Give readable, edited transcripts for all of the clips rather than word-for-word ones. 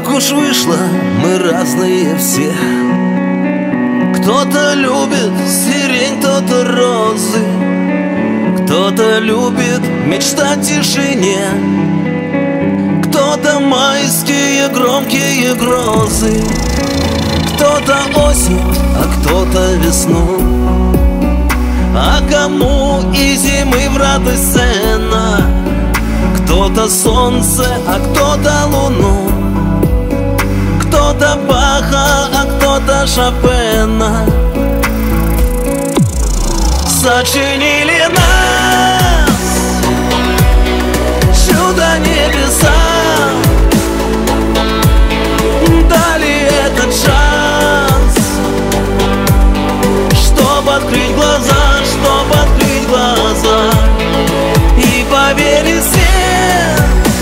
Так уж вышло, мы разные все. Кто-то любит сирень, кто-то розы, кто-то любит мечтать в тишине, кто-то майские громкие грозы, кто-то осень, а кто-то весну. А кому и зимы в радость цена? Кто-то солнце, а кто-то луну, кто-то Баха, а кто-то Шопена. Сочинили нас чудо небеса, дали этот шанс, чтоб открыть глаза, чтоб открыть глаза и поверить все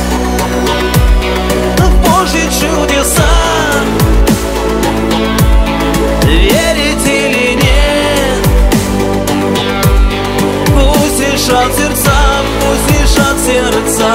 в Божьи чудеса. Верить или нет, пусть решат сердца, пусть решат сердца.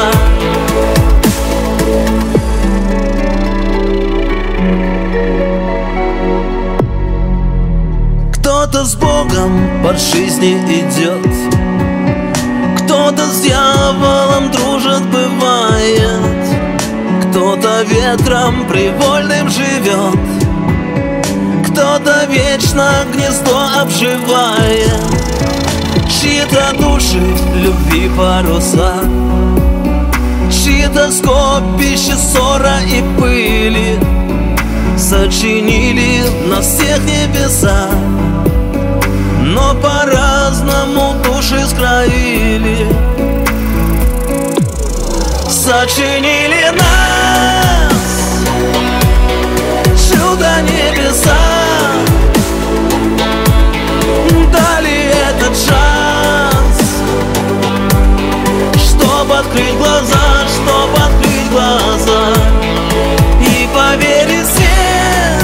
Кто-то с Богом по жизни идет, кто-то с дьяволом дружит, бывает, кто-то ветром привольным живет, кто-то вечно гнездо обживает. Чьи-то души любви паруса, чьи-то скопище ссора и пыли сочинили на всех небеса, но по-разному души скроили. Сочинили нас чудо небеса, дали этот шанс, чтоб открыть глаза, чтоб открыть глаза и поверить все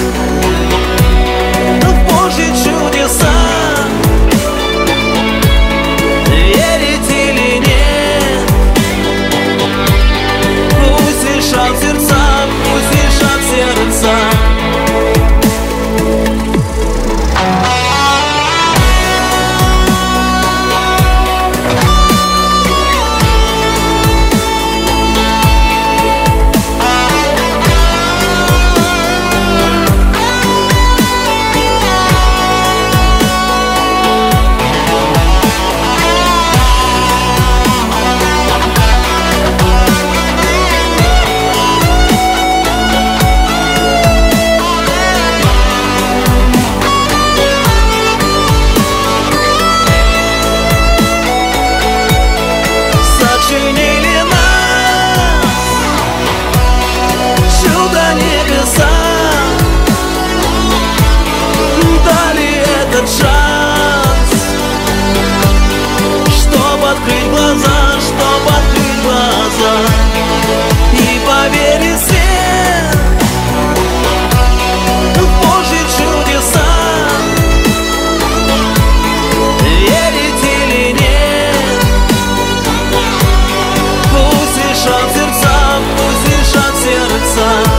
в Божьи чудеса. Верить или нет, пусть решат сердца, пусть решат сердца. Шанс, чтоб открыть глаза, чтоб открыть глаза и поверить все в Божьи чудеса. Верить или нет, пусть решат сердца, пусть решат сердца.